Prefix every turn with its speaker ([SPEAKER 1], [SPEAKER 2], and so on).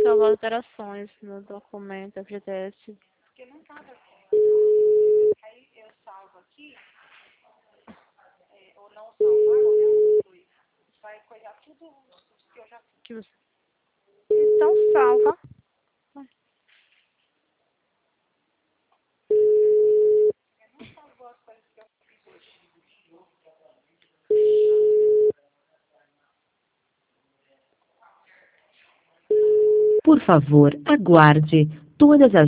[SPEAKER 1] salvar alterações no documento FGTS.
[SPEAKER 2] Porque não tava. Aí eu salvo aqui, ou não salvar, qualquer coisa. Vai coisar tudo que eu já fiz.
[SPEAKER 1] Então salva.
[SPEAKER 2] Não salvou as coisas que eu fiz hoje.
[SPEAKER 3] Por favor, aguarde. Todas as